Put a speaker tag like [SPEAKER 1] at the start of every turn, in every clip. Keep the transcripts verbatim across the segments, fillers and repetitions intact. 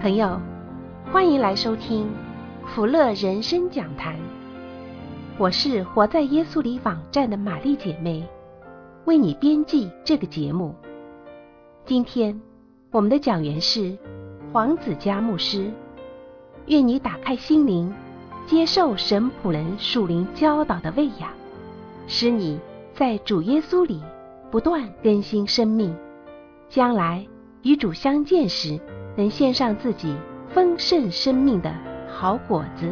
[SPEAKER 1] 朋友，欢迎来收听福乐人生讲坛。我是活在耶稣里网站的玛丽姐妹，为你编辑这个节目。今天我们的讲员是黄子佳牧师，愿你打开心灵，接受神仆人属灵教导的喂养，使你在主耶稣里不断更新生命，将来与主相见时，能献上自己丰盛生命的好果子。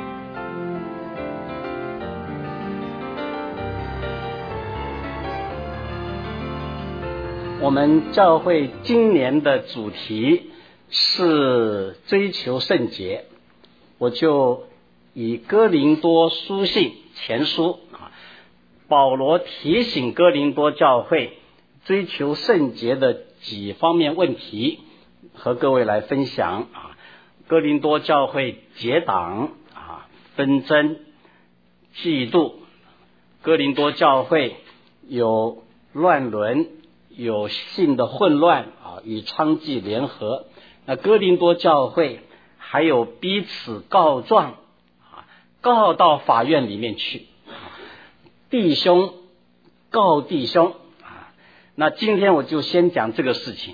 [SPEAKER 2] 我们教会今年的主题是追求圣洁，我就以哥林多书信前书啊，保罗提醒哥林多教会追求圣洁的几方面问题和各位来分享啊。哥林多教会结党啊，纷争、嫉妒，哥林多教会有乱伦，有性的混乱啊，与娼妓联合。那哥林多教会还有彼此告状啊，告到法院里面去，弟兄告弟兄啊。那今天我就先讲这个事情。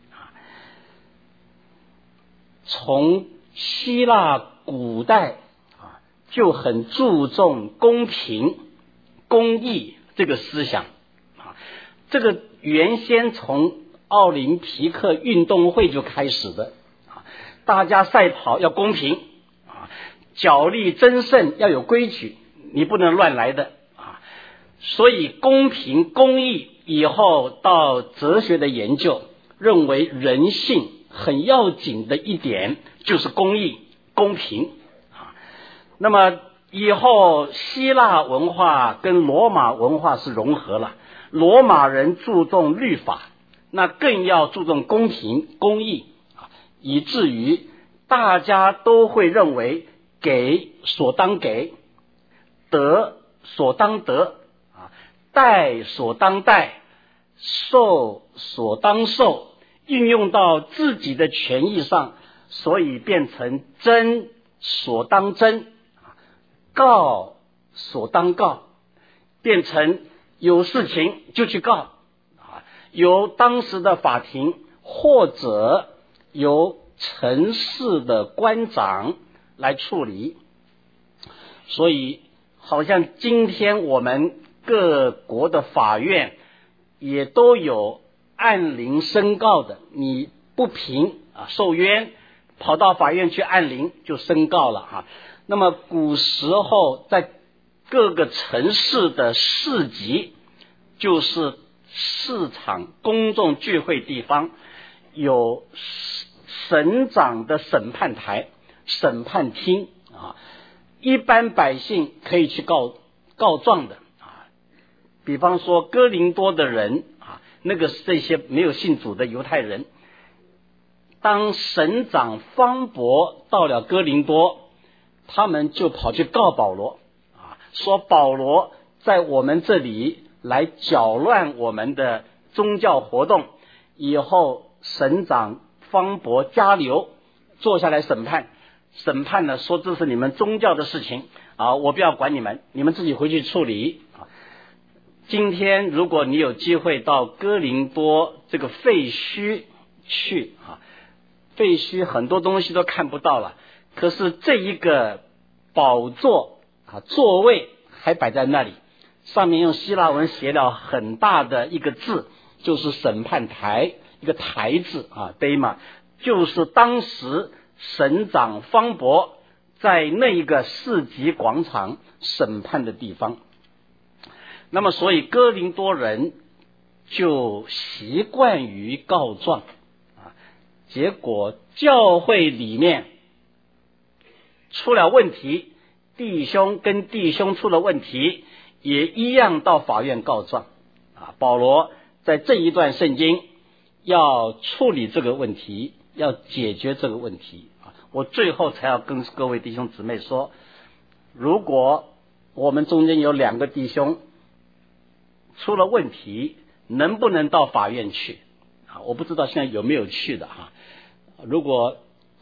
[SPEAKER 2] 从希腊古代啊，就很注重公平、公义这个思想啊。这个原先从奥林匹克运动会就开始的啊，大家赛跑要公平啊，角力争胜要有规矩，你不能乱来的啊。所以公平、公义以后到哲学的研究，认为人性很要紧的一点就是公义、公平啊。那么以后希腊文化跟罗马文化是融合了，罗马人注重律法，那更要注重公平、公义啊，以至于大家都会认为给所当给，得所当得啊，待所当待，受所当受，运用到自己的权益上，所以变成争所当争，告所当告，变成有事情就去告，由当时的法庭或者由城市的官长来处理。所以好像今天我们各国的法院也都有按铃申告的，你不平啊受冤，跑到法院去按铃就申告了哈。那么古时候在各个城市的市集，就是市场公众聚会地方，有省长的审判台、审判厅啊，一般百姓可以去告告状的啊。比方说哥林多的人啊，那个这些没有信主的犹太人，当省长方伯到了哥林多，他们就跑去告保罗啊，说保罗在我们这里来搅乱我们的宗教活动，以后省长方伯加流坐下来审判，审判呢说这是你们宗教的事情啊，我不要管你们，你们自己回去处理啊。今天如果你有机会到哥林多这个废墟去啊，废墟很多东西都看不到了，可是这一个宝座啊座位还摆在那里，上面用希腊文写了很大的一个字，就是审判台，一个台字啊 Dema， 就是当时省长方伯在那一个市集广场审判的地方。那么所以哥林多人就习惯于告状啊，结果教会里面出了问题，弟兄跟弟兄出了问题，也一样到法院告状啊。保罗在这一段圣经要处理这个问题，要解决这个问题啊。我最后才要跟各位弟兄姊妹说，如果我们中间有两个弟兄出了问题，能不能到法院去啊？我不知道现在有没有去的哈。如果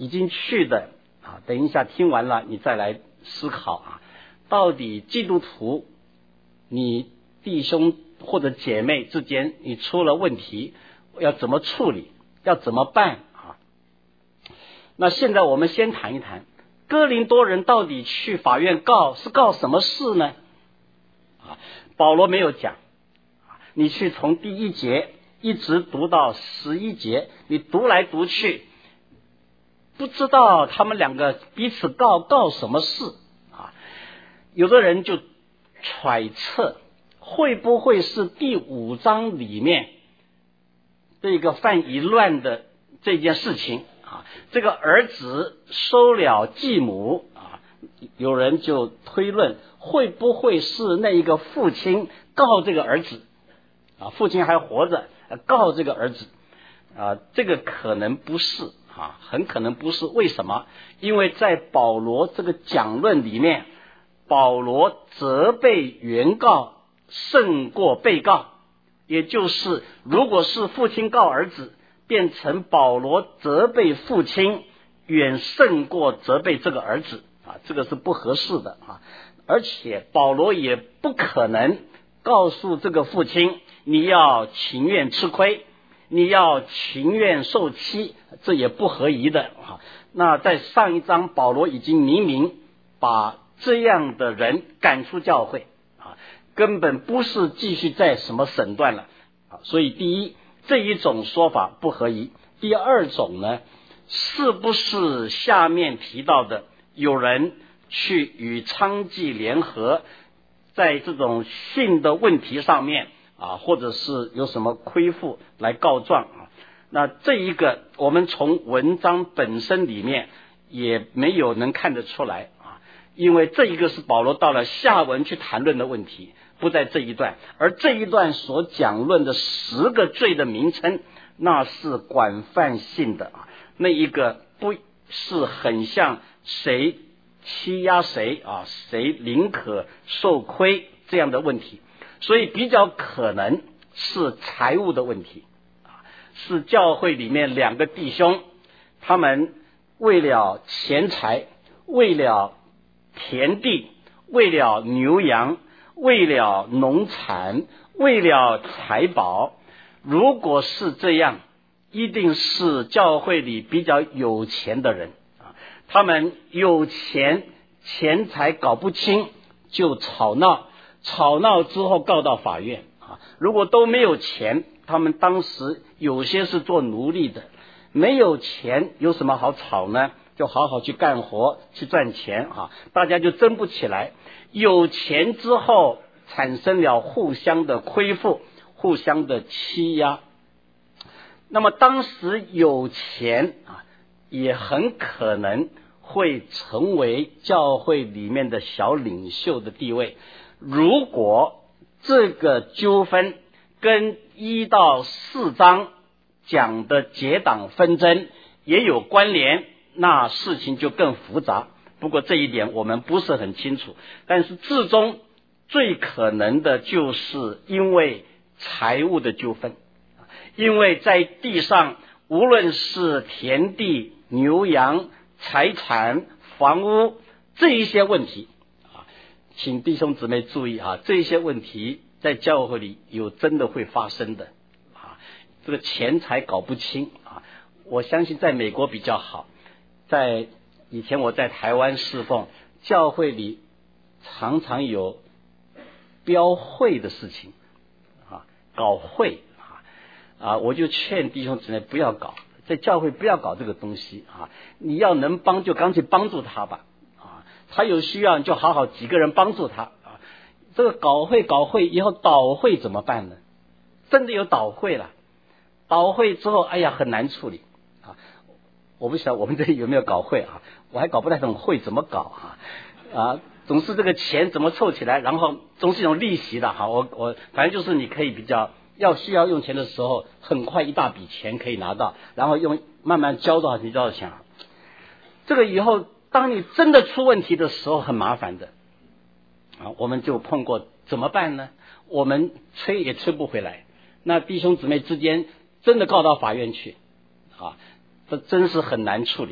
[SPEAKER 2] 已经去的啊，等一下听完了你再来思考啊，到底基督徒你弟兄或者姐妹之间你出了问题要怎么处理，要怎么办啊？那现在我们先谈一谈哥林多人到底去法院告是告什么事呢？啊，保罗没有讲，你去从第一节一直读到十一节，你读来读去不知道他们两个彼此告告什么事啊？有的人就揣测会不会是第五章里面这个犯淫乱的这件事情啊？这个儿子收了继母啊，有人就推论会不会是那一个父亲告这个儿子啊？父亲还活着告这个儿子啊？这个可能不是啊，很可能不是。为什么？因为在保罗这个讲论里面，保罗责备原告胜过被告，也就是如果是父亲告儿子，变成保罗责备父亲远胜过责备这个儿子啊，这个是不合适的啊。而且保罗也不可能告诉这个父亲你要情愿吃亏，你要情愿受欺，这也不合宜的啊。那在上一章保罗已经明明把这样的人赶出教会啊，根本不是继续在什么审断了啊。所以第一，这一种说法不合宜。第二种呢，是不是下面提到的有人去与娼妓联合，在这种性的问题上面啊，或者是有什么亏负来告状啊？那这一个我们从文章本身里面也没有能看得出来啊，因为这一个是保罗到了下文去谈论的问题，不在这一段。而这一段所讲论的十个罪的名称，那是广泛性的啊，那一个不是很像谁欺压谁啊，谁宁可受亏这样的问题，所以比较可能是财务的问题啊，是教会里面两个弟兄，他们为了钱财，为了田地，为了牛羊，为了农产，为了财宝。如果是这样，一定是教会里比较有钱的人啊，他们有钱，钱财搞不清就吵闹，吵闹之后告到法院啊。如果都没有钱，他们当时有些是做奴隶的，没有钱有什么好吵呢？就好好去干活去赚钱啊，大家就争不起来。有钱之后产生了互相的亏负，互相的欺压。那么当时有钱啊，也很可能会成为教会里面的小领袖的地位。如果这个纠纷跟一到四章讲的结党纷争也有关联，那事情就更复杂。不过这一点我们不是很清楚，但是至终最可能的就是因为财务的纠纷，因为在地上无论是田地、牛羊、财产、房屋这一些问题啊，请弟兄姊妹注意啊，这一些问题在教会里有真的会发生的啊，这个钱财搞不清啊，我相信在美国比较好，在以前我在台湾侍奉，教会里常常有标会的事情啊，搞会啊啊，我就劝弟兄姊妹不要搞，在教会不要搞这个东西啊，你要能帮就干脆帮助他吧啊，他有需要就好好几个人帮助他啊，这个搞会搞会以后倒会怎么办呢？真的有倒会了，倒会之后哎呀很难处理啊，我不晓得我们这里有没有搞会啊，我还搞不太懂会怎么搞啊啊，总是这个钱怎么凑起来，然后总是一种利息的哈，我我反正就是你可以比较要需要用钱的时候，很快一大笔钱可以拿到，然后用慢慢交多少钱交多少钱啊，这个以后当你真的出问题的时候很麻烦的啊，我们就碰过怎么办呢？我们催也催不回来，那弟兄姊妹之间真的告到法院去啊，这真是很难处理。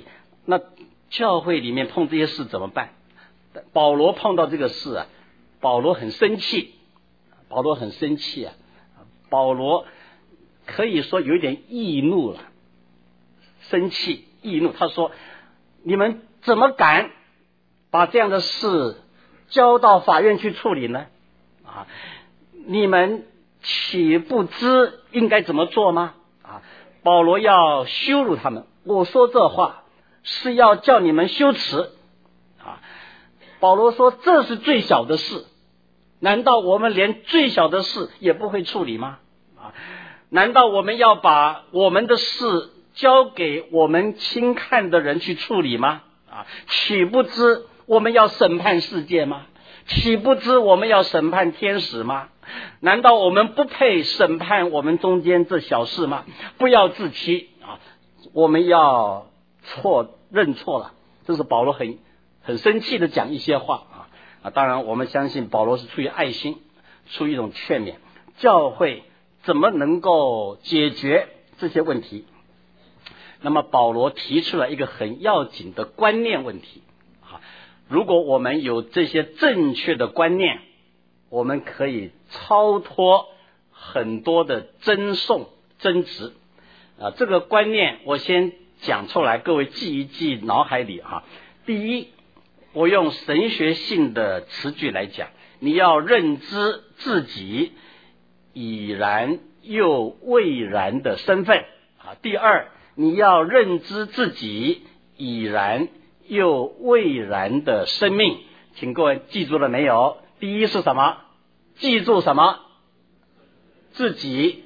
[SPEAKER 2] 那教会里面碰这些事怎么办？保罗碰到这个事啊，保罗很生气，保罗很生气啊，保罗可以说有一点易怒了，生气易怒。他说：你们怎么敢把这样的事交到法院去处理呢？啊，你们岂不知应该怎么做吗？啊，保罗要羞辱他们。我说这话是要叫你们羞耻啊！保罗说这是最小的事，难道我们连最小的事也不会处理吗？啊，难道我们要把我们的事交给我们轻看的人去处理吗？啊，岂不知我们要审判世界吗？岂不知我们要审判天使吗？难道我们不配审判我们中间这小事吗？不要自欺啊！我们要错认错了。这是保罗很很生气的讲一些话啊啊！当然我们相信保罗是出于爱心，出于一种劝勉，教会怎么能够解决这些问题？那么保罗提出了一个很要紧的观念问题啊！如果我们有这些正确的观念，我们可以超脱很多的争讼争执啊！这个观念我先讲出来，各位记一记脑海里啊。第一，我用神学性的词句来讲，你要认知自己已然又未然的身份啊。第二，你要认知自己已然又未然的生命。请各位记住了没有？第一是什么？记住什么？自己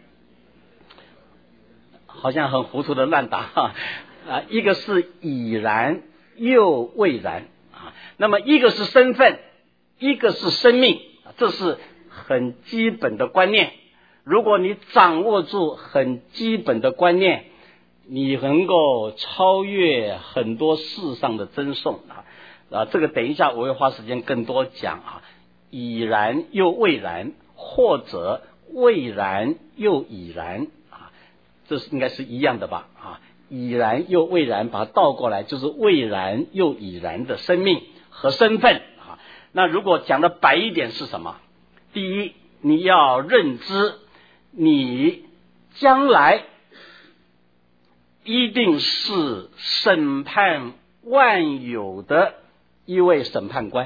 [SPEAKER 2] 好像很糊涂的乱答哈啊！一个是已然又未然啊，那么一个是身份，一个是生命，这是很基本的观念。如果你掌握住很基本的观念，你能够超越很多世上的争讼啊啊！这个等一下我会花时间更多讲啊，已然又未然，或者未然又已然啊，这是应该是一样的吧啊？已然又未然，把它倒过来就是未然又已然的生命和身份啊。那如果讲的白一点是什么？第一，你要认知你将来一定是审判万有的一位审判官，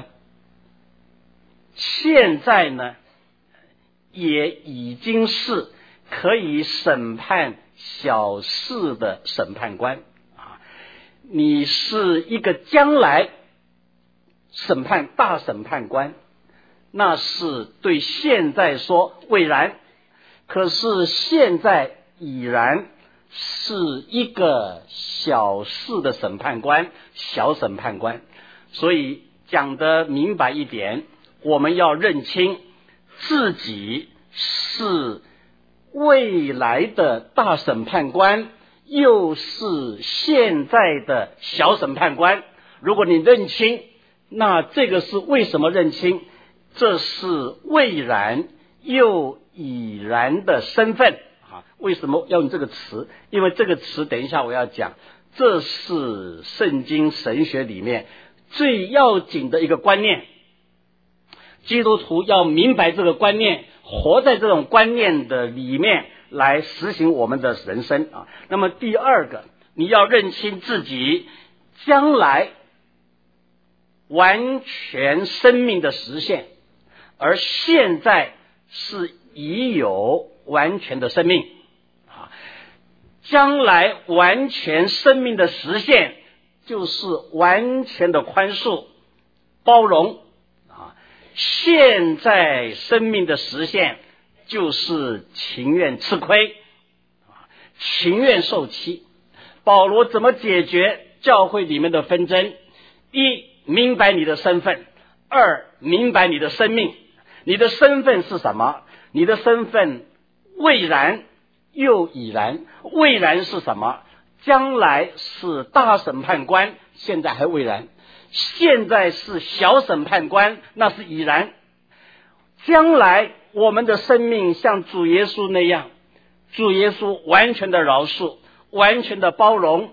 [SPEAKER 2] 现在呢也已经是可以审判小事的审判官啊！你是一个将来审判大审判官，那是对现在说未然，可是现在已然是一个小事的审判官，小审判官。所以讲得明白一点，我们要认清自己是未来的大审判官，又是现在的小审判官。如果你认清，那这个是为什么认清？这是未然又已然的身份啊！为什么要用这个词？因为这个词等一下我要讲，这是圣经神学里面最要紧的一个观念。基督徒要明白这个观念，活在这种观念的里面来实行我们的人生啊。那么第二个，你要认清自己将来完全生命的实现，而现在是已有完全的生命啊。将来完全生命的实现就是完全的宽恕包容啊，现在生命的实现就是情愿吃亏啊，情愿受欺。保罗怎么解决教会里面的纷争？一，明白你的身份；二，明白你的生命。你的身份是什么？你的身份未然又已然。未然是什么？将来是大审判官，现在还未然；现在是小审判官，那是已然。将来我们的生命像主耶稣那样，主耶稣完全的饶恕，完全的包容，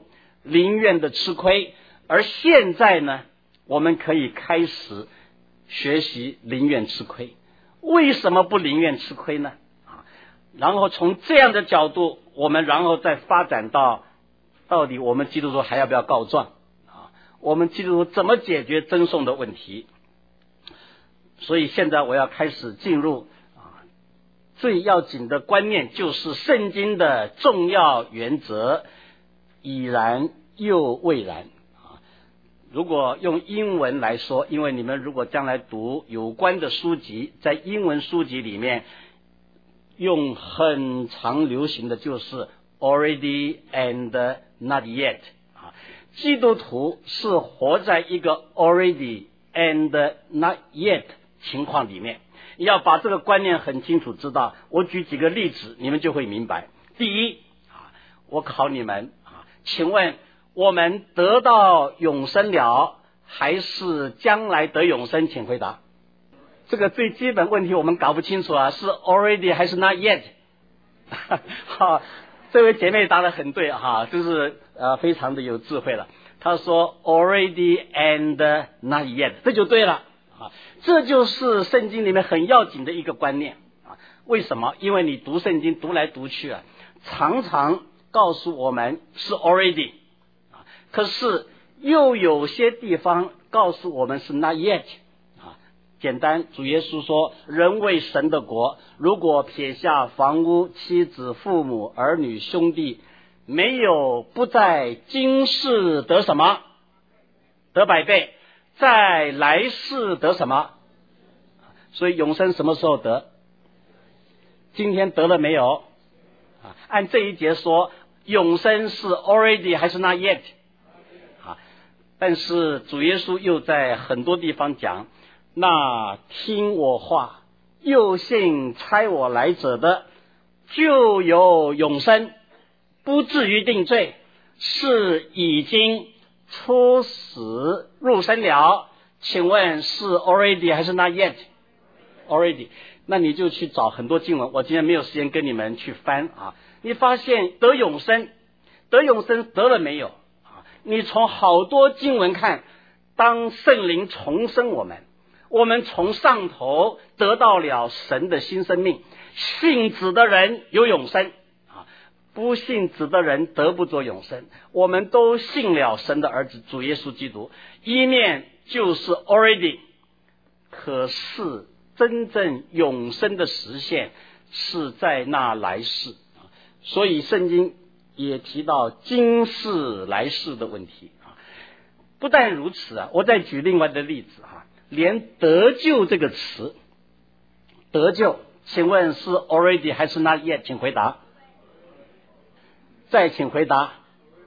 [SPEAKER 2] 宁愿的吃亏，而现在呢，我们可以开始学习宁愿吃亏。为什么不宁愿吃亏呢？啊，然后从这样的角度，我们然后再发展到到底我们基督徒还要不要告状啊？我们基督徒怎么解决赠送的问题？所以现在我要开始进入啊最要紧的观念，就是圣经的重要原则，已然又未然。如果用英文来说，因为你们如果将来读有关的书籍，在英文书籍里面用很常流行的就是 already and not yet 啊，基督徒是活在一个 already and not yet 情况里面，要把这个观念很清楚知道。我举几个例子，你们就会明白。第一啊，我考你们啊，请问我们得到永生了，还是将来得永生？请回答。这个最基本问题我们搞不清楚啊，是 already 还是 not yet？ 好，这位姐妹答得很对哈，就是呃非常的有智慧了。她说 already and not yet， 这就对了啊，这就是圣经里面很要紧的一个观念啊。为什么？因为你读圣经读来读去啊，常常告诉我们是 already。可是又有些地方告诉我们是 not yet 啊。简单，主耶稣说，人为神的国，如果撇下房屋、妻子、父母、儿女、兄弟，没有不在今世得什么？得百倍，在来世得什么？所以永生什么时候得？今天得了没有？啊，按这一节说，永生是 already 还是 not yet？但是主耶稣又在很多地方讲，那听我话又信差我来者的，就有永生，不至于定罪，是已经出死入生了。请问是 already 还是 not yet？ already。 那你就去找很多经文，我今天没有时间跟你们去翻啊。你发现得永生，得永生得了没有？你从好多经文看，当圣灵重生我们，我们从上头得到了神的新生命，信子的人有永生啊，不信子的人得不着永生。我们都信了神的儿子主耶稣基督，一面就是 already， 可是真正永生的实现是在那来世。所以圣经也提到今世来世的问题啊。不但如此啊，我再举另外的例子啊，连得救这个词，得救，请问是 already 还是 not yet？ 请回答。再请回答。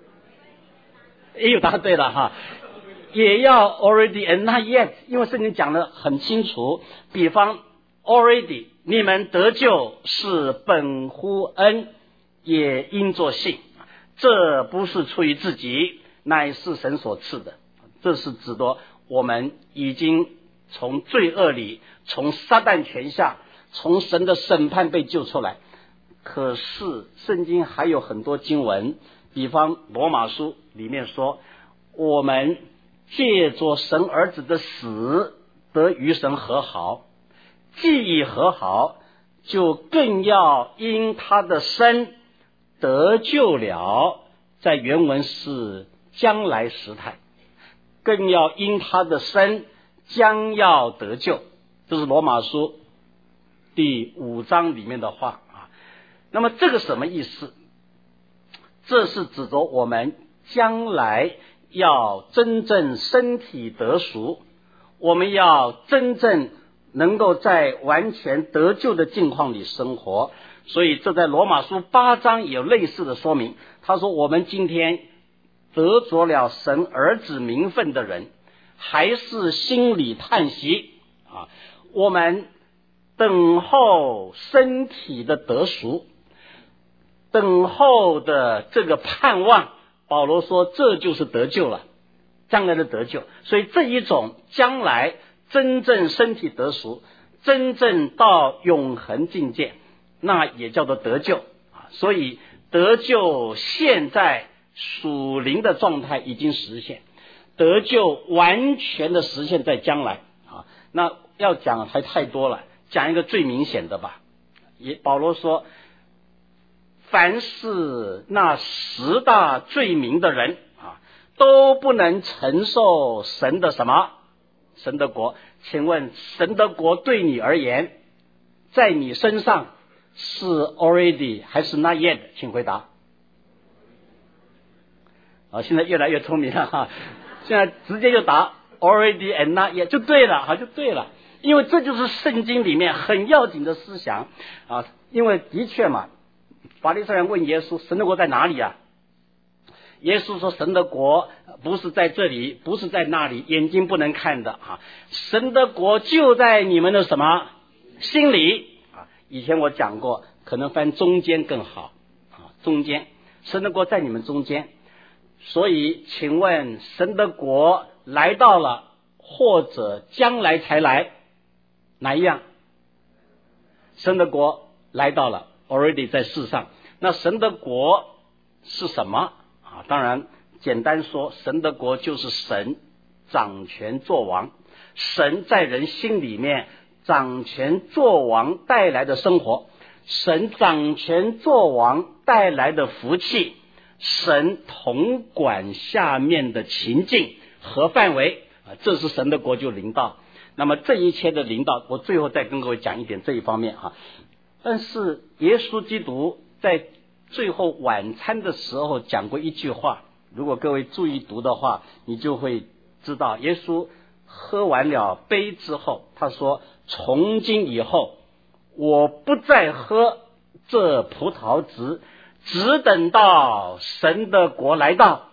[SPEAKER 2] 又答对了哈，也要 already and not yet， 因为圣经讲得很清楚。比方 already， 你们得救是本乎恩，也因作信，这不是出于自己，乃是神所赐的。这是指的我们已经从罪恶里，从撒旦权下，从神的审判被救出来。可是圣经还有很多经文，比方罗马书里面说，我们借着神儿子的死得与神和好，既已和好，就更要因他的生得救了，在原文是将来时态，更要因他的生将要得救，这是罗马书第五章里面的话啊。那么这个什么意思？这是指着我们将来要真正身体得赎，我们要真正能够在完全得救的境况里生活。所以这在罗马书八章也有类似的说明。他说我们今天得着了神儿子名分的人，还是心里叹息啊，我们等候身体的得赎，等候的这个盼望，保罗说这就是得救了，将来的得救。所以这一种将来真正身体得赎，真正到永恒境界，那也叫做得救啊。所以得救现在属灵的状态已经实现，得救完全的实现在将来啊。那要讲还太多了，讲一个最明显的吧。也保罗说，凡是那十大罪名的人啊，都不能承受神的什么？神的国。请问神的国对你而言，在你身上是 already 还是 not yet？ 请回答。啊，现在越来越聪明了哈，现在直接就答 already and not yet 就对了，哈，就对了。因为这就是圣经里面很要紧的思想啊。因为的确嘛，法利赛人问耶稣，神的国在哪里啊？耶稣说，神的国不是在这里，不是在那里，眼睛不能看的啊。神的国就在你们的什么心里啊？以前我讲过，可能翻中间更好啊，中间，神的国在你们中间。所以请问神的国来到了，或者将来才来，哪一样？神的国来到了 already 在世上。那神的国是什么啊？当然简单说，神的国就是神掌权作王，神在人心里面掌权作王带来的生活，神掌权作王带来的福气，神统管下面的情境和范围啊，这是神的国就临到。那么这一切的临到，我最后再跟各位讲一点这一方面啊。但是耶稣基督在最后晚餐的时候讲过一句话，如果各位注意读的话，你就会知道，耶稣喝完了杯之后，他说，从今以后我不再喝这葡萄汁，只等到神的国来到。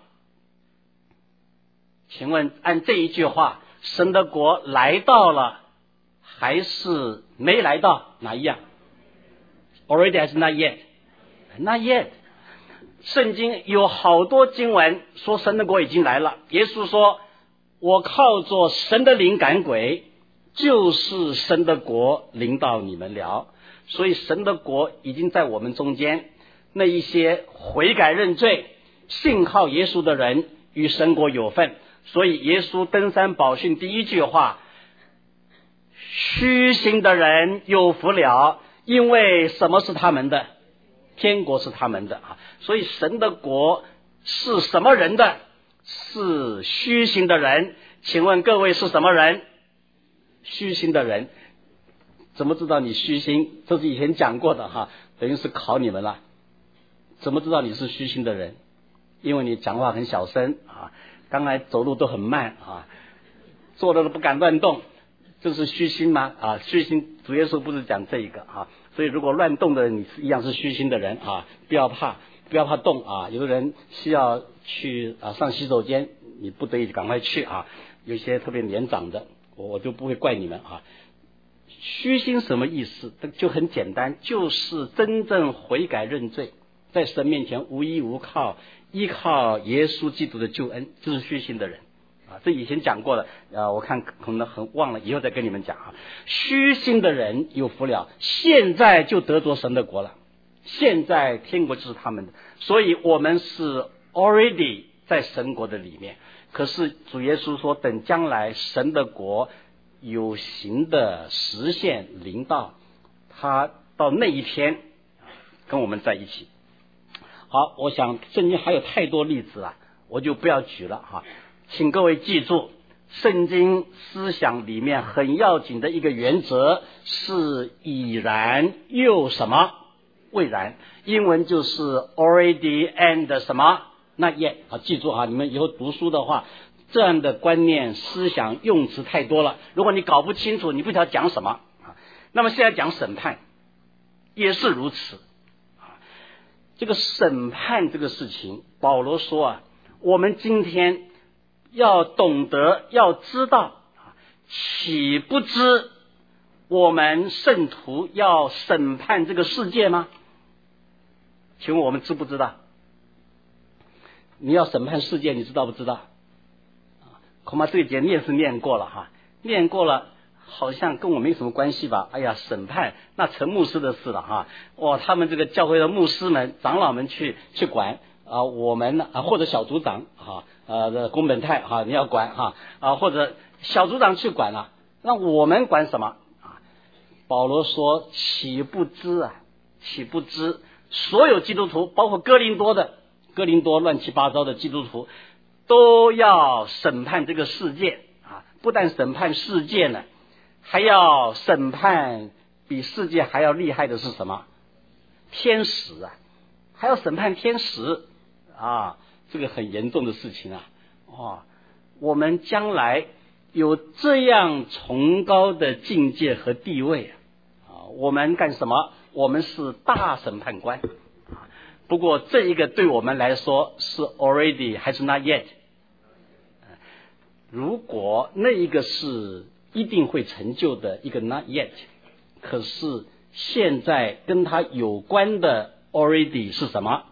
[SPEAKER 2] 请问按这一句话，神的国来到了还是没来到？哪一样？ Already 还是 not yet？ Not yet。 圣经有好多经文说神的国已经来了。耶稣说，我靠着神的灵赶鬼，就是神的国临到你们了。所以神的国已经在我们中间，那一些悔改认罪信靠耶稣的人与神国有份。所以耶稣登山宝训第一句话，虚心的人有福了，因为什么是他们的？天国是他们的啊。所以神的国是什么人的？是虚心的人。请问各位是什么人？虚心的人。怎么知道你虚心？这是以前讲过的哈，等于是考你们了。怎么知道你是虚心的人？因为你讲话很小声啊，刚才走路都很慢啊，坐着都不敢乱动，这是虚心吗？啊，虚心主耶稣不是讲这一个啊。所以如果乱动的人，你一样是虚心的人啊，不要怕，不要怕动啊。有的人需要去啊上洗手间，你不得已赶快去啊。有些特别年长的，我我就不会怪你们啊。虚心什么意思？就很简单，就是真正悔改认罪，在神面前无依无靠，依靠耶稣基督的救恩，就是虚心的人啊。这以前讲过了，呃，我看可能很忘了，以后再跟你们讲啊。虚心的人有福了，现在就得着神的国了，现在天国就是他们的。所以我们是 already 在神国的里面。可是主耶稣说，等将来神的国有形的实现临到，他到那一天跟我们在一起。好，我想圣经还有太多例子了，我就不要举了哈。请各位记住，圣经思想里面很要紧的一个原则是已然又什么未然，英文就是 already and 什么not yet。啊，记住啊，你们以后读书的话，这样的观念思想用词太多了，如果你搞不清楚，你不知道讲什么啊。那么现在讲审判也是如此啊。这个审判这个事情，保罗说啊，我们今天要懂得要知道，岂不知我们圣徒要审判这个世界吗？请问我们知不知道？你要审判世界，你知道不知道？恐怕这一节念是念过了哈，念过了好像跟我没什么关系吧。哎呀，审判那陈牧师的事了哈，哇，他们这个教会的牧师们长老们去去管， 啊，我们啊或者小组长啊，呃，宫本太哈、啊，你要管哈 啊, 啊，或者小组长去管了、啊，那我们管什么啊？保罗说：“岂不知啊？岂不知？所有基督徒，包括哥林多的哥林多乱七八糟的基督徒，都要审判这个世界啊！不但审判世界呢，还要审判比世界还要厉害的是什么？天使啊！还要审判天使啊！这个很严重的事情啊！哦，我们将来有这样崇高的境界和地位啊！我们干什么？我们是大审判官啊！不过这一个对我们来说是 already 还是 not yet？ 如果那一个是一定会成就的一个 not yet， 可是现在跟它有关的 already 是什么？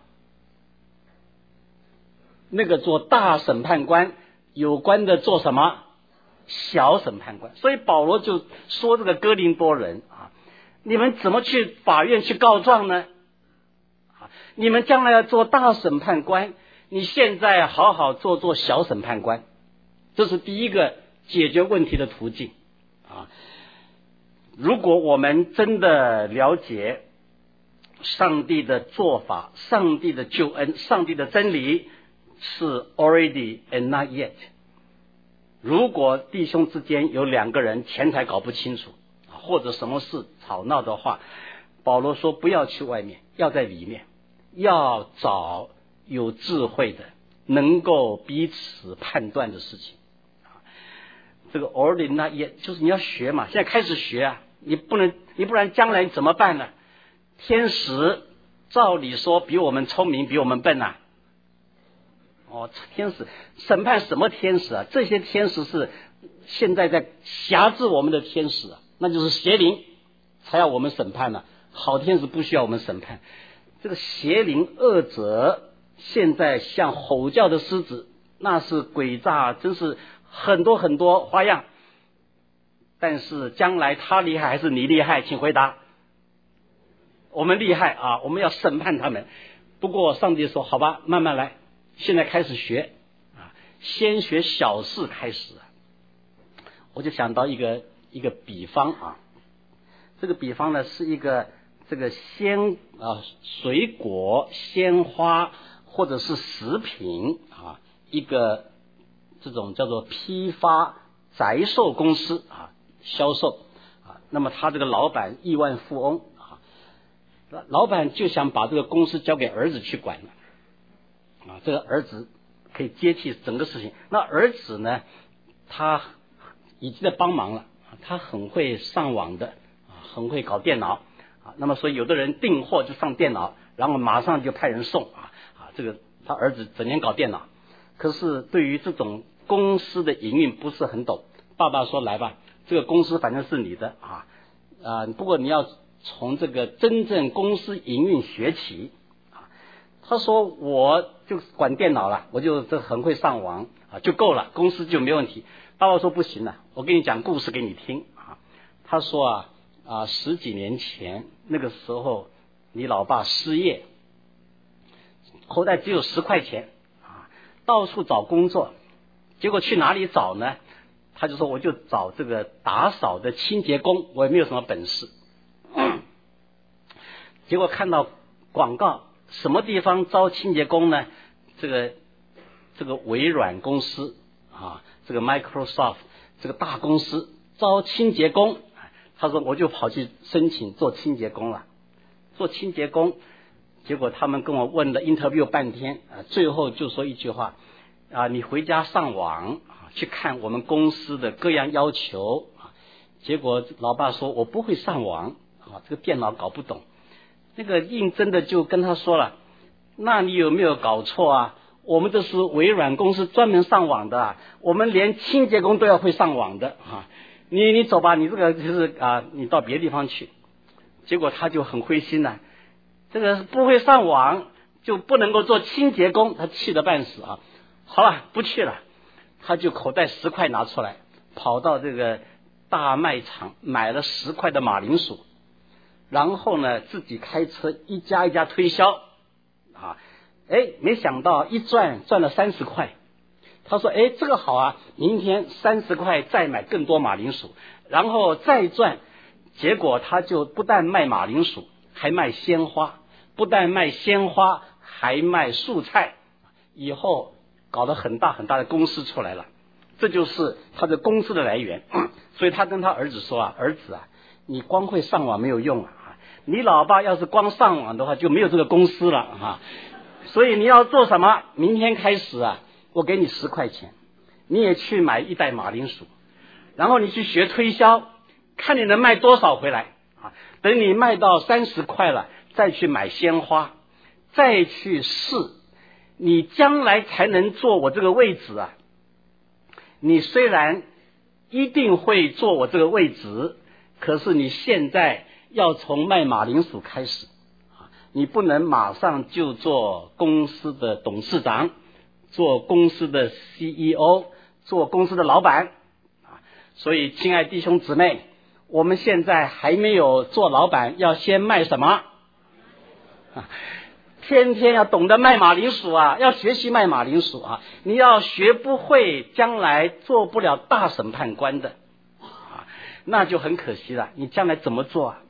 [SPEAKER 2] 那个做大审判官有关的做什么？小审判官。所以保罗就说这个哥林多人啊，你们怎么去法院去告状呢？啊，你们将来要做大审判官，你现在好好做做小审判官，这是第一个解决问题的途径啊。如果我们真的了解上帝的做法，上帝的救恩，上帝的真理是 already and not yet。如果弟兄之间有两个人钱财搞不清楚，或者什么事吵闹的话，保罗说不要去外面，要在里面，要找有智慧的，能够彼此判断的事情。这个 already not yet 就是你要学嘛，现在开始学啊，你不能，你不然将来怎么办呢？天使照理说比我们聪明，比我们笨啊。哦，天使审判什么天使啊？这些天使是现在在辖制我们的天使啊，那就是邪灵才要我们审判了。好天使不需要我们审判。这个邪灵恶者现在像吼叫的狮子，那是诡诈，真是很多很多花样。但是将来他厉害还是你厉害？请回答。我们厉害啊，我们要审判他们。不过上帝说好吧，慢慢来，现在开始学啊，先学小事开始。我就想到一个一个比方啊，这个比方呢是一个这个鲜啊水果、鲜花或者是食品啊，一个这种叫做批发宅售公司啊销售啊，那么他这个老板亿万富翁啊，老板就想把这个公司交给儿子去管了啊，这个儿子可以接替整个事情。那儿子呢，他已经在帮忙了，他很会上网的啊，很会搞电脑啊。那么所以有的人订货就上电脑，然后马上就派人送啊啊，这个他儿子整天搞电脑，可是对于这种公司的营运不是很懂。爸爸说来吧，这个公司反正是你的啊啊，不过你要从这个真正公司营运学起啊。他说我就管电脑了，我就这很会上网啊，就够了，公司就没问题。爸爸说不行了，我给你讲故事给你听啊。他说啊啊，十几年前那个时候，你老爸失业，口袋只有十块钱啊，到处找工作，结果去哪里找呢？他就说我就找这个打扫的清洁工，我也没有什么本事。嗯、结果看到广告，什么地方招清洁工呢？这个这个微软公司啊，这个 Microsoft 这个大公司招清洁工，他说我就跑去申请做清洁工了。做清洁工，结果他们跟我问了 interview 半天啊，最后就说一句话啊，你回家上网啊去看我们公司的各样要求啊。结果老爸说我不会上网啊，这个电脑搞不懂。那个应征的就跟他说了，那你有没有搞错啊？我们这是微软公司专门上网的啊，我们连清洁工都要会上网的啊。你你走吧，你这个就是啊，你到别的地方去。结果他就很灰心了、啊，这个不会上网就不能够做清洁工，他气得半死啊。好了，不去了，他就口袋十块拿出来，跑到这个大卖场买了十块的马铃薯，然后呢自己开车一家一家推销啊。 哎，没想到一赚赚了三十块。他说哎，这个好啊，明天三十块再买更多马铃薯，然后再赚。结果他就不但卖马铃薯，还卖鲜花，不但卖鲜花，还卖蔬菜，以后搞了很大很大的公司出来了。这就是他的公司的来源。所以他跟他儿子说啊，儿子啊，你光会上网没有用啊，你老爸要是光上网的话就没有这个公司了啊。所以你要做什么？明天开始啊，我给你十块钱，你也去买一袋马铃薯，然后你去学推销，看你能卖多少回来啊。等你卖到三十块了，再去买鲜花，再去试，你将来才能坐我这个位置啊。你虽然一定会坐我这个位置，可是你现在要从卖马铃薯开始，你不能马上就做公司的董事长，做公司的 C E O， 做公司的老板。所以亲爱弟兄姊妹，我们现在还没有做老板，要先卖什么？天天要懂得卖马铃薯啊，要学习卖马铃薯啊！你要学不会，将来做不了大审判官的啊，那就很可惜了。你将来怎么做啊？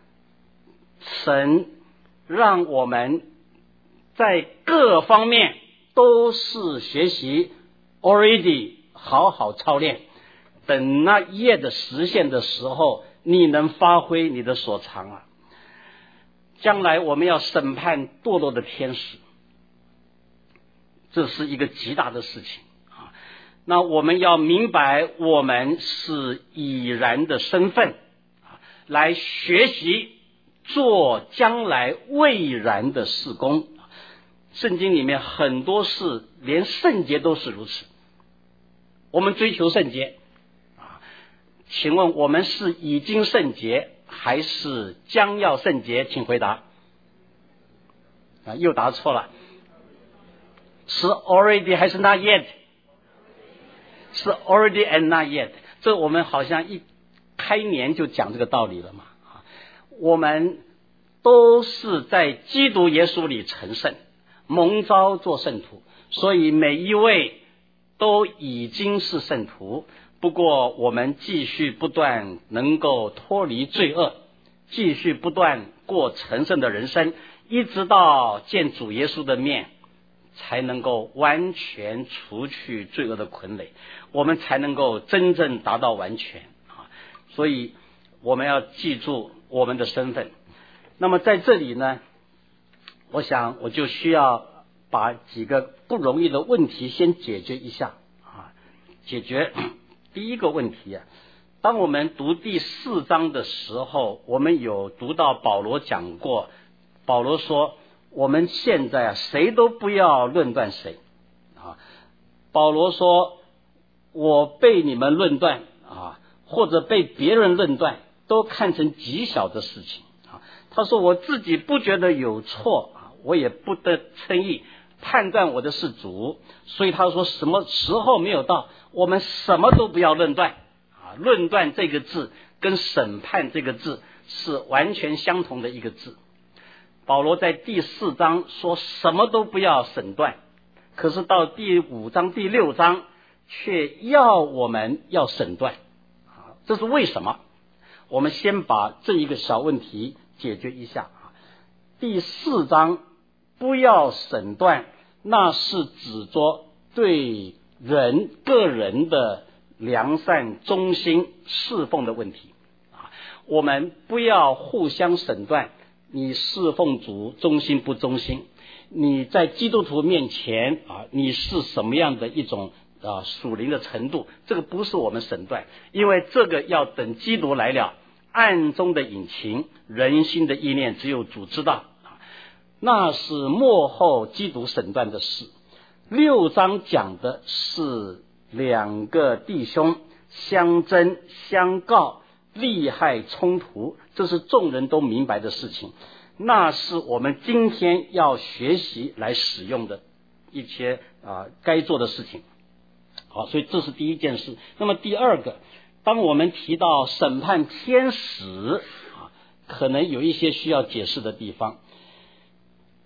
[SPEAKER 2] 神让我们在各方面都是学习 already 好好操练，等那一页的实现的时候，你能发挥你的所长啊。将来我们要审判堕落的天使，这是一个极大的事情啊。那我们要明白我们是已然的身份啊，来学习做将来未然的事工。圣经里面很多事，连圣洁都是如此。我们追求圣洁啊，请问我们是已经圣洁还是将要圣洁？请回答。啊，又答错了。是 already 还是 not yet？ 是 already and not yet。这我们好像一开年就讲这个道理了嘛。我们都是在基督耶稣里成圣，蒙召做圣徒，所以每一位都已经是圣徒。不过我们继续不断能够脱离罪恶，继续不断过成圣的人生，一直到见主耶稣的面，才能够完全除去罪恶的捆累，我们才能够真正达到完全啊！所以我们要记住我们的身份。那么在这里呢，我想我就需要把几个不容易的问题先解决一下啊。解决第一个问题啊，当我们读第四章的时候，我们有读到保罗讲过，保罗说我们现在啊，谁都不要论断谁啊。保罗说我被你们论断啊，或者被别人论断，都看成极小的事情啊。他说我自己不觉得有错啊，我也不得称义，判断我的是主。所以他说什么时候没有到，我们什么都不要论断啊。论断这个字跟审判这个字是完全相同的一个字。保罗在第四章说什么都不要审断，可是到第五章第六章却要我们要审断啊，这是为什么？我们先把这一个小问题解决一下啊。第四章不要审断，那是指着对人个人的良善忠心侍奉的问题啊。我们不要互相审断你侍奉主忠心不忠心，你在基督徒面前啊，你是什么样的一种啊属灵的程度，这个不是我们审断，因为这个要等基督来了，暗中的隐情，人心的意念只有主知道，那是末后基督审断的事。六章讲的是两个弟兄相争相告，利害冲突，这是众人都明白的事情，那是我们今天要学习来使用的一些啊该做的事情。好，所以这是第一件事。那么第二个，当我们提到审判天使啊，可能有一些需要解释的地方。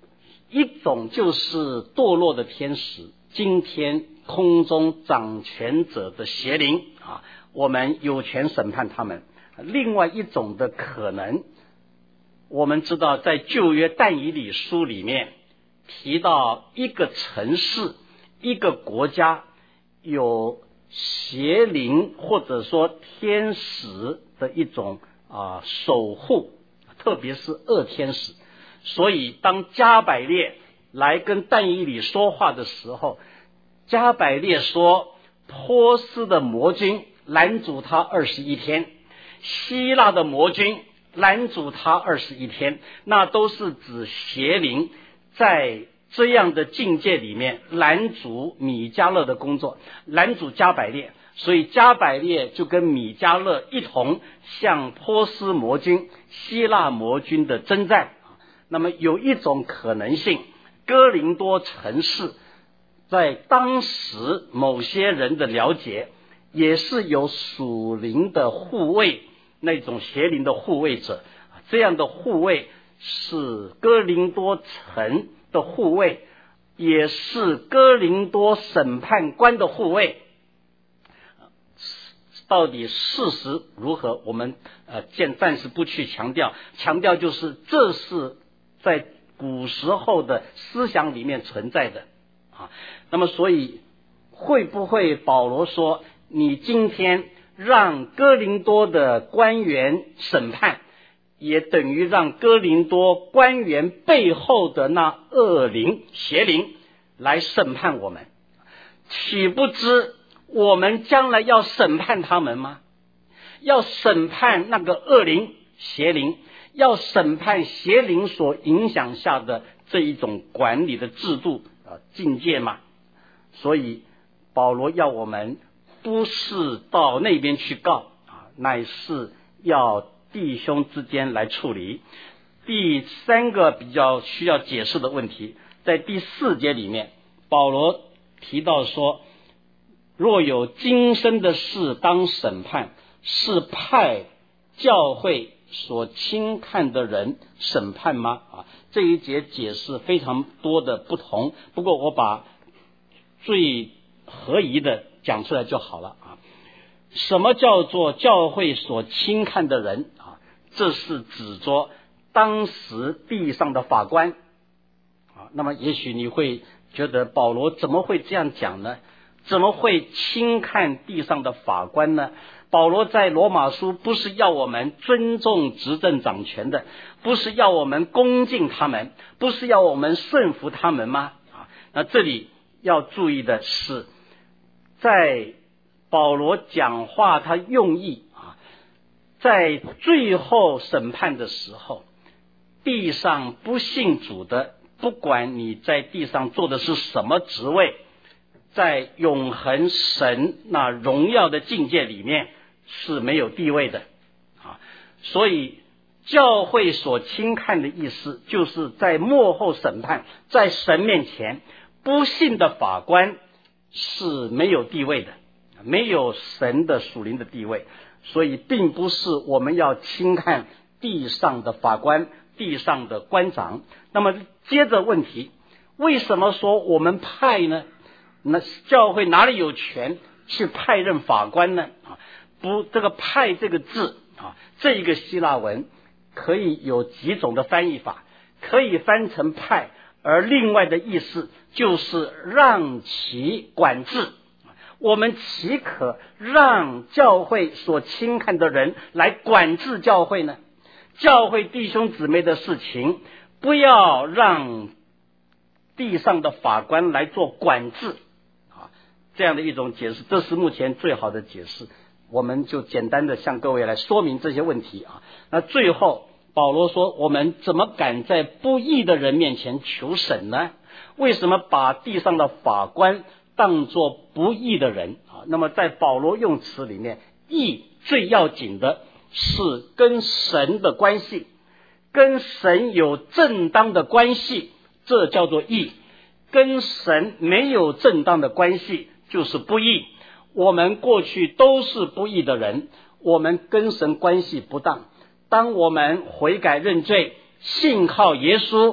[SPEAKER 2] 一种就是堕落的天使，今天空中掌权者的邪灵啊，我们有权审判他们。另外一种的可能，我们知道在旧约但以理书里面提到一个城市一个国家有邪灵或者说天使的一种啊守护，特别是恶天使。所以当加百列来跟但以理说话的时候，加百列说波斯的魔军拦阻他二十一天，希腊的魔军拦阻他二十一天，那都是指邪灵在这样的境界里面拦阻米迦勒的工作，拦阻加百列。所以加百列就跟米迦勒一同向波斯魔军希腊魔军的征战。那么有一种可能性，哥林多城市在当时某些人的了解也是有属灵的护卫，那种邪灵的护卫者，这样的护卫是哥林多城的护卫，也是哥林多审判官的护卫。到底事实如何，我们呃暂暂时不去强调，强调就是这是在古时候的思想里面存在的啊。那么所以会不会保罗说你今天让哥林多的官员审判，也等于让哥林多官员背后的那恶灵邪灵来审判我们？岂不知我们将来要审判他们吗？要审判那个恶灵邪灵，要审判邪灵所影响下的这一种管理的制度啊境界吗？所以保罗要我们不是到那边去告啊，乃是要弟兄之间来处理。第三个比较需要解释的问题，在第四节里面，保罗提到说，若有今生的事当审判，是派教会所轻看的人审判吗？啊，这一节解释非常多的不同，不过我把最合宜的讲出来就好了啊。什么叫做教会所轻看的人啊？这是指着当时地上的法官啊。那么也许你会觉得保罗怎么会这样讲呢？怎么会轻看地上的法官呢？保罗在罗马书不是要我们尊重执政掌权的，不是要我们恭敬他们，不是要我们顺服他们吗？啊，那这里要注意的是，在保罗讲话他用意啊，在最后审判的时候，地上不信主的，不管你在地上做的是什么职位，在永恒神那荣耀的境界里面是没有地位的啊。所以教会所轻看的意思，就是在末后审判，在神面前，不信的法官是没有地位的，没有神的属灵的地位。所以并不是我们要轻看地上的法官，地上的官长。那么接着问题，为什么说我们派呢？那教会哪里有权去派任法官呢？啊，不，这个派这个字啊，这一个希腊文可以有几种的翻译法，可以翻成派，而另外的意思就是让其管制。我们岂可让教会所轻看的人来管制教会呢？教会弟兄姊妹的事情，不要让地上的法官来做管制。这样的一种解释，这是目前最好的解释。我们就简单的向各位来说明这些问题啊。那最后保罗说，我们怎么敢在不义的人面前求审呢？为什么把地上的法官当作不义的人啊？那么在保罗用词里面，义最要紧的是跟神的关系，跟神有正当的关系，这叫做义。跟神没有正当的关系就是不义。我们过去都是不义的人，我们跟神关系不当。当我们悔改认罪，信靠耶稣，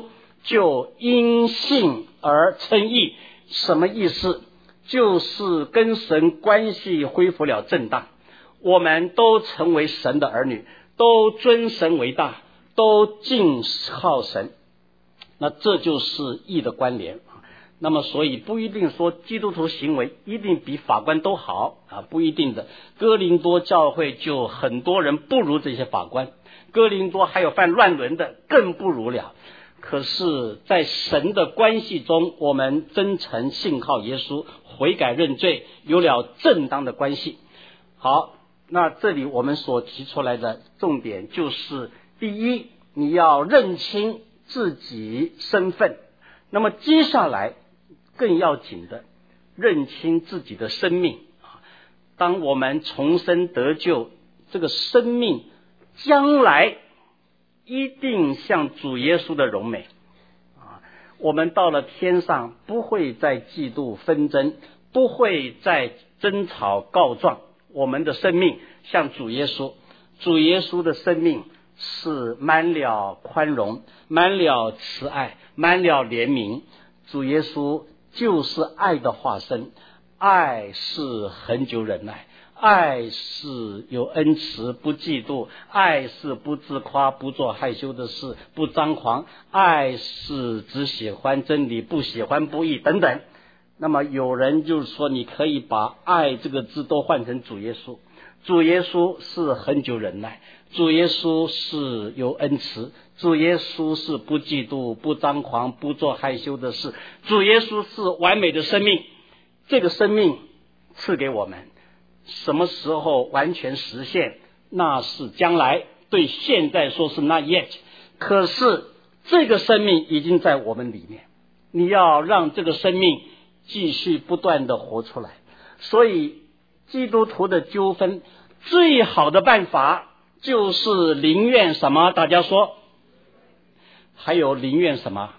[SPEAKER 2] 就因信而称义。什么意思？就是跟神关系恢复了正当，我们都成为神的儿女，都尊神为大，都敬靠神。那这就是义的关联。那么所以不一定说基督徒行为一定比法官都好啊，不一定的。哥林多教会就很多人不如这些法官，哥林多还有犯乱伦的更不如了。可是在神的关系中，我们真诚信靠耶稣，悔改认罪，有了正当的关系。好，那这里我们所提出来的重点就是，第一，你要认清自己身份。那么接下来更要紧的，认清自己的生命。当我们重生得救，这个生命将来一定像主耶稣的荣美啊！我们到了天上，不会再嫉妒纷争，不会再争吵告状。我们的生命像主耶稣，主耶稣的生命是满了宽容，满了慈爱，满了怜悯。主耶稣就是爱的化身，爱是恒久忍耐，爱是有恩慈，不嫉妒，爱是不自夸，不做害羞的事，不张狂，爱是只喜欢真理，不喜欢不义等等。那么有人就是说，你可以把爱这个字都换成主耶稣。主耶稣是恒久忍耐，主耶稣是有恩慈，主耶稣是不嫉妒，不张狂，不做害羞的事，主耶稣是完美的生命。这个生命赐给我们，什么时候完全实现，那是将来，对现在说是 not yet。 可是这个生命已经在我们里面，你要让这个生命继续不断的活出来。所以基督徒的纠纷最好的办法就是宁愿什么？大家说，还有宁愿什么？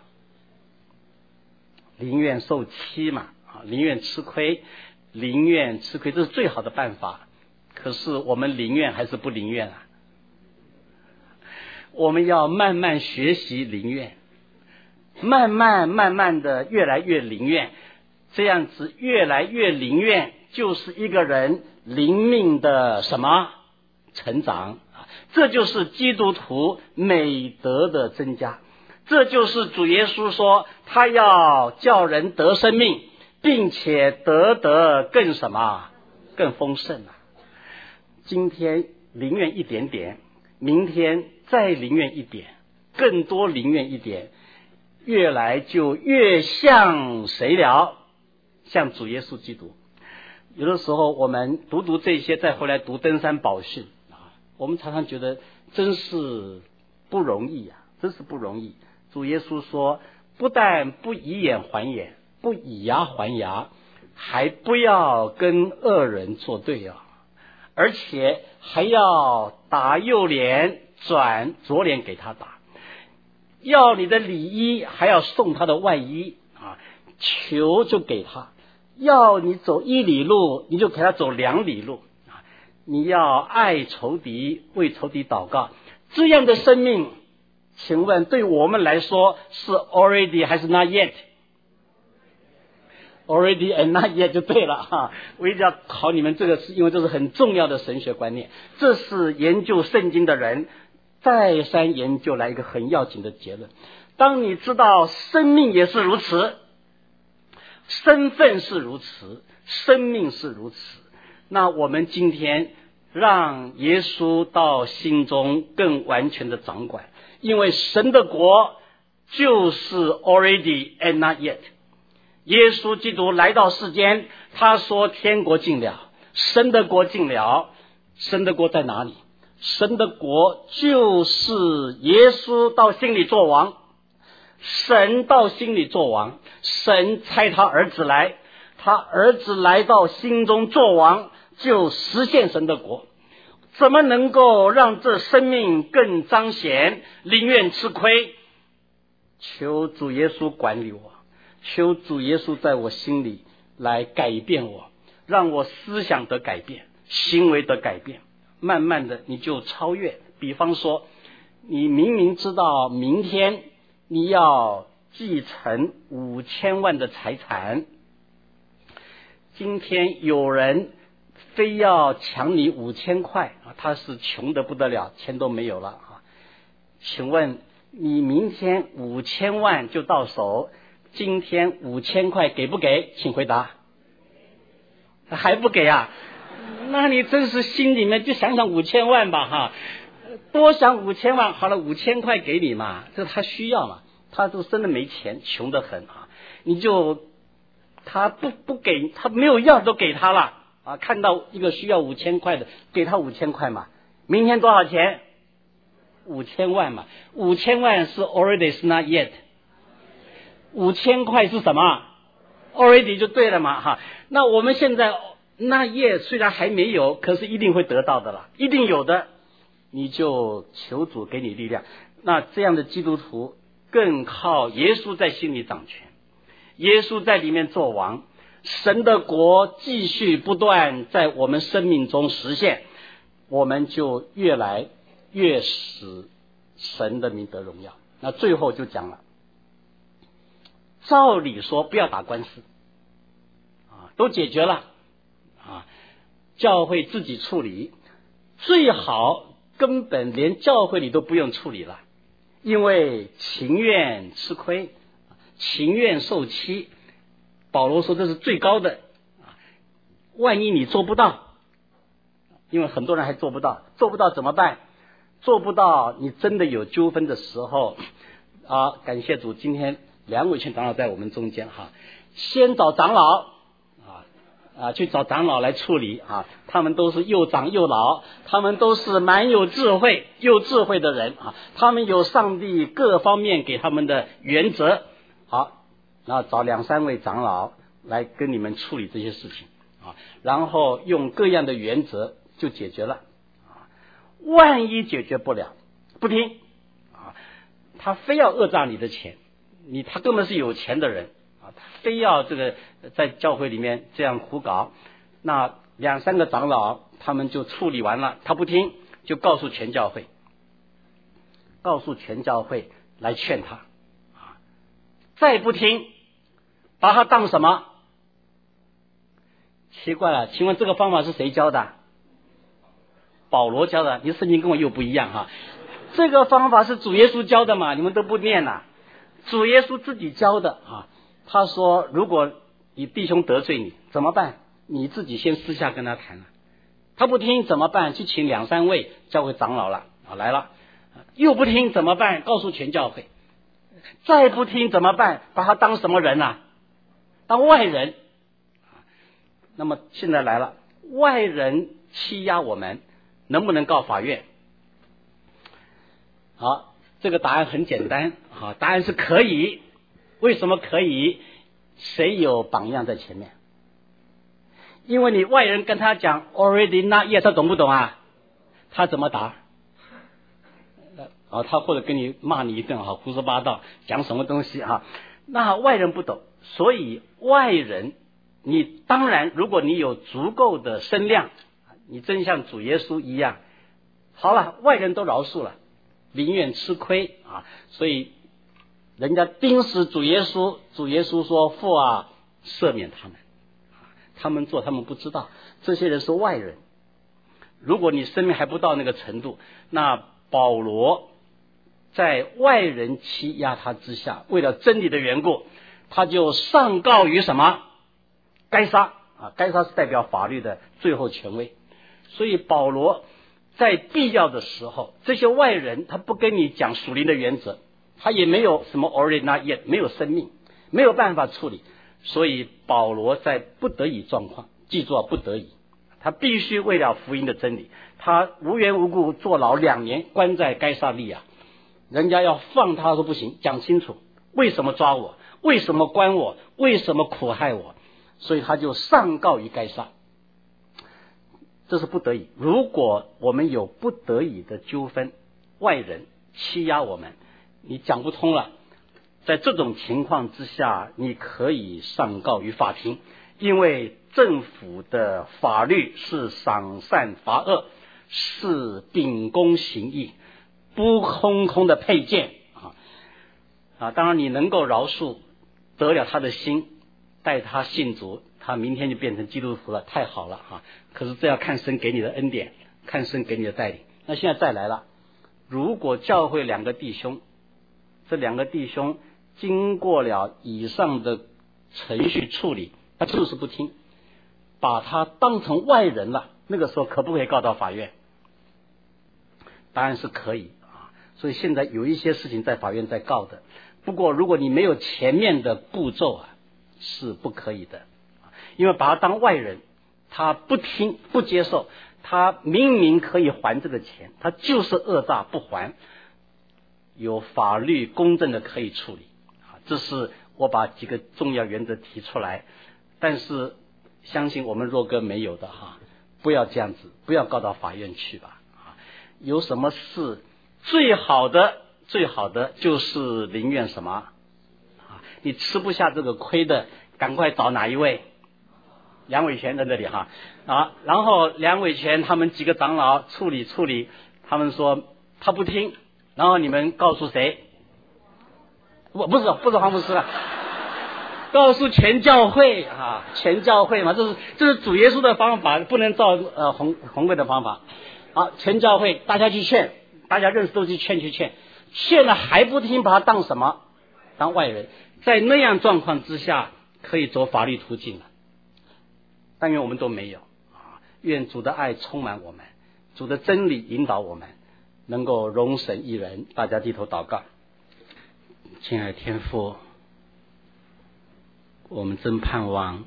[SPEAKER 2] 宁愿受欺嘛，宁愿吃亏，宁愿吃亏，这是最好的办法。可是我们宁愿还是不宁愿啊？我们要慢慢学习宁愿，慢慢慢慢的越来越宁愿，这样子越来越宁愿，就是一个人灵命的什么成长，这就是基督徒美德的增加。这就是主耶稣说他要叫人得生命，并且得得更什么更丰盛啊！今天宁愿一点点，明天再宁愿一点，更多宁愿一点，越来就越像谁了？像主耶稣基督。有的时候我们读读这些，再回来读登山宝训啊，我们常常觉得真是不容易啊，真是不容易。主耶稣说，不但不以眼还眼，不以牙还牙，还不要跟恶人作对啊，而且还要打右脸转左脸给他打，要你的里衣还要送他的外衣啊，求就给他，要你走一里路你就给他走两里路啊！你要爱仇敌，为仇敌祷告。这样的生命，请问对我们来说是 already 还是 not yet？ already and not yet 就对了哈。我一直要考你们这个，是因为这是很重要的神学观念，这是研究圣经的人再三研究来一个很要紧的结论。当你知道生命也是如此，身份是如此，生命是如此，那我们今天让耶稣到心中更完全的掌管，因为神的国就是 already and not yet。 耶稣基督来到世间，他说天国近了，神的国近了。神的国在哪里？神的国就是耶稣到心里做王，神到心里做王，神差他儿子来，他儿子来到心中做王，就实现神的国。怎么能够让这生命更彰显？宁愿吃亏，求主耶稣管理我，求主耶稣在我心里来改变我，让我思想的改变，行为的改变，慢慢的你就超越。比方说，你明明知道明天你要继承五千万的财产。今天有人非要抢你五千块啊，他是穷得不得了，钱都没有了啊。请问你明天五千万就到手，今天五千块给不给？请回答。还不给啊？那你真是心里面就想想五千万吧哈，多想五千万，好了，五千块给你嘛，这他需要嘛，他都真的没钱，穷得很啊，你就他不不给，他没有要都给他了啊，看到一个需要五千块的，给他五千块嘛，明天多少钱？五千万嘛，五千万是 already is not yet， 五千块是什么 ？already 就对了嘛哈。那我们现在那yet虽然还没有，可是一定会得到的了，一定有的。你就求主给你力量。那这样的基督徒更靠耶稣在心里掌权，耶稣在里面做王，神的国继续不断在我们生命中实现，我们就越来越使神的名得荣耀。那最后就讲了，照理说不要打官司啊，都解决了啊，教会自己处理，最好根本连教会里都不用处理了，因为情愿吃亏，情愿受欺。保罗说这是最高的，万一你做不到，因为很多人还做不到，做不到怎么办？做不到你真的有纠纷的时候啊，感谢主，今天梁伟全长老在我们中间哈，先找长老啊啊，去找长老来处理啊，他们都是又长又老，他们都是蛮有智慧又智慧的人啊，他们有上帝各方面给他们的原则。好，然后找两三位长老来跟你们处理这些事情啊，然后用各样的原则就解决了啊。万一解决不了，不听啊，他非要讹诈你的钱，你他根本是有钱的人啊，他非要这个在教会里面这样胡搞，那两三个长老他们就处理完了，他不听，就告诉全教会，告诉全教会来劝他啊，再不听，把他当什么？奇怪了，请问这个方法是谁教的？保罗教的，你圣经跟我又不一样哈。这个方法是主耶稣教的嘛，你们都不念了，主耶稣自己教的啊。他说如果你弟兄得罪你怎么办？你自己先私下跟他谈了，他不听怎么办？去请两三位教会长老了啊，来了，又不听怎么办？告诉全教会，再不听怎么办？把他当什么人啊？当外人。那么现在来了，外人欺压我们，能不能告法院？好，这个答案很简单，好，答案是可以。为什么可以？谁有榜样在前面？因为你外人跟他讲 already not yet， 他懂不懂啊？他怎么答？啊，他或者跟你骂你一顿哈，胡说八道，讲什么东西哈？那外人不懂，所以外人，你当然如果你有足够的声量，你真像主耶稣一样，好了，外人都饶恕了，宁愿吃亏啊，所以人家盯死主耶稣，主耶稣说父啊，赦免他们，他们做他们不知道，这些人是外人。如果你生命还不到那个程度，那保罗在外人欺压他之下，为了真理的缘故，他就上告于什么？该杀啊，该杀是代表法律的最后权威。所以保罗在必要的时候，这些外人他不跟你讲属灵的原则，他也没有什么 already not yet， 没有生命，没有办法处理，所以保罗在不得已状况，记住啊，不得已，他必须为了福音的真理，他无缘无故坐牢两年，关在该撒利亚，人家要放他说不行，讲清楚为什么抓我，为什么关我，为什么苦害我，所以他就上告于该撒。这是不得已，如果我们有不得已的纠纷，外人欺压我们，你讲不通了，在这种情况之下，你可以上告于法庭，因为政府的法律是赏善罚恶，是秉公行义，不空空的佩剑啊啊，当然你能够饶恕，得了他的心，带他信主，他明天就变成基督徒了，太好了哈、啊！可是这要看神给你的恩典，看神给你的带领。那现在再来了，如果教会两个弟兄，这两个弟兄经过了以上的程序处理，他就是不听，把他当成外人了，那个时候可不可以告到法院？答案是可以啊。所以现在有一些事情在法院在告的，不过如果你没有前面的步骤啊，是不可以的，因为把他当外人，他不听不接受，他明明可以还这个钱，他就是讹诈不还，有法律公正的可以处理啊。这是我把几个重要原则提出来，但是相信我们若哥没有的哈，不要这样子，不要告到法院去吧啊。有什么事最好的最好的就是宁愿什么啊？你吃不下这个亏的，赶快找哪一位？梁伟全在这里哈啊，然后梁伟全他们几个长老处理处理，他们说他不听，然后你们告诉谁？不不是不是黄牧师了，告诉全教会啊，全教会嘛，这是这是主耶稣的方法，不能照呃红红会的方法。好，全教会大家去劝，大家认识都去劝去劝，劝了还不听，把他当什么？当外人。在那样状况之下，可以走法律途径了。但愿我们都没有啊！愿主的爱充满我们，主的真理引导我们，能够容神一人。大家低头祷告。亲爱的天父，我们真盼望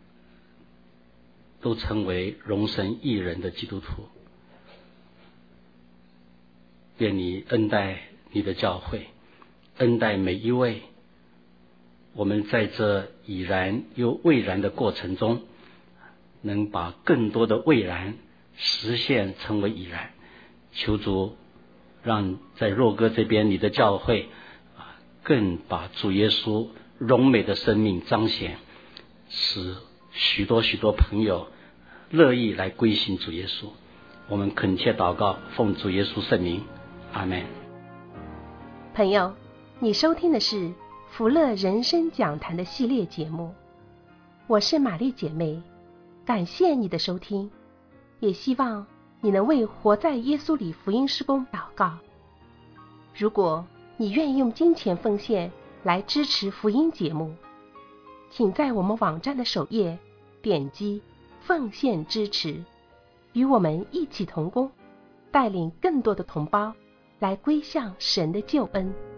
[SPEAKER 2] 都成为容神一人的基督徒。愿你恩待你的教会，恩待每一位。我们在这已然又未然的过程中，能把更多的未然实现成为已然。求主让在若哥这边你的教会啊，更把主耶稣荣美的生命彰显，使许多许多朋友乐意来归信主耶稣。我们恳切祷告，奉主耶稣圣名，阿们。
[SPEAKER 1] 朋友，你收听的是福乐人生讲坛的系列节目，我是玛丽姐妹，感谢你的收听，也希望你能为活在耶稣里福音事工祷告。如果你愿意用金钱奉献来支持福音节目，请在我们网站的首页点击奉献支持，与我们一起同工，带领更多的同胞来归向神的救恩。